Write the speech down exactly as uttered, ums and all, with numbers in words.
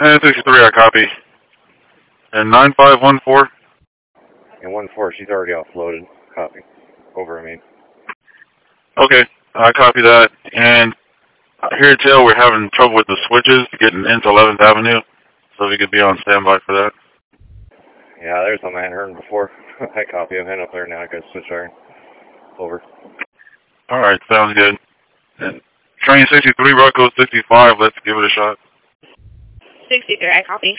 And sixty-three, I copy. And nine five one four? And one four, she's already offloaded. Copy. Over, I mean. Okay, I copy that. And here at Tail, we're having trouble with the switches getting into eleventh Avenue. So if you could be on standby for that. Yeah, there's a man heard before. I copy. I'm heading up there now. I got switch iron. Over. All right, sounds good. And train sixty-three, Rocco sixty-five. Let's give it a shot. sixty-three, I copy.